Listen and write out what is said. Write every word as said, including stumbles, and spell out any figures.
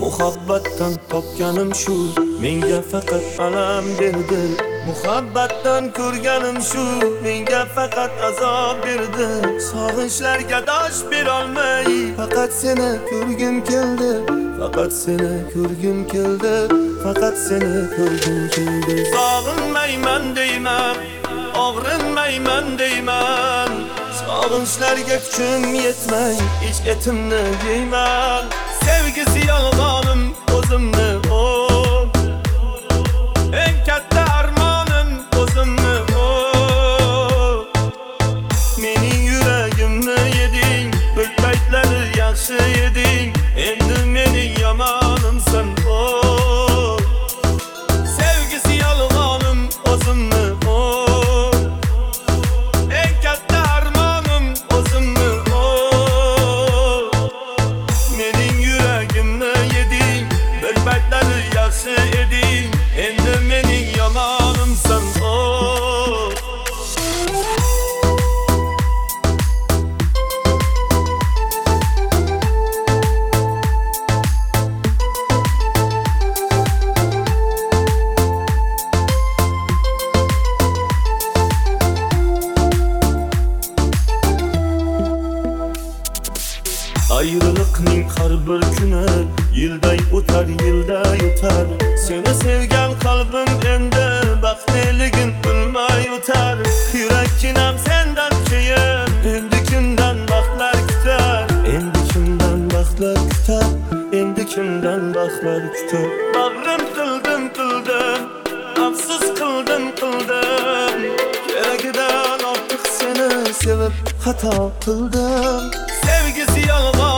Muhabbatdan topganim shu, menga faqat alam berdi. Muhabbatdan ko'rganim shu, menga faqat azob berdi. Sog'inchlarga dosh berolmay, faqat seni ko'rgim keldi. Faqat seni ko'rgim keldi. Faqat seni ko'rgim keldi. Sog'inmayman deyman, og'rinmayman deyman. Sog'inchlarga kuchim yetmay, ich etimni yeyman. Sevgisi yolg'onim o'zimni o. Eng katta armonim o'zimni o. Mening yuragimni yeding, bu paytlari yaxshi eding. Endi mening yomonimsan o. Sevgisi yolg'onim o'zimni o. Eng katta armonim o'zimni o. Mening yuragimni yeding, bir paytlari yaxshi eding. Endi mening yomonimsan o. Ayrılıkning har bir kuni yilday o'tar, yilday o'tar. Seni sevgan qalbim endi baxtliligin bilmay o'tar. Yurakkinam sendan keyin endi kimdan baxtlar kutar. Endi kimdan baxtlar kutar. Endi kimdan baxtlar kutar. Bag'rim qildim qildim, afsus qildim qildim. Keragidan ortiq seni sevib xato qildim. Sevgisi yolg'on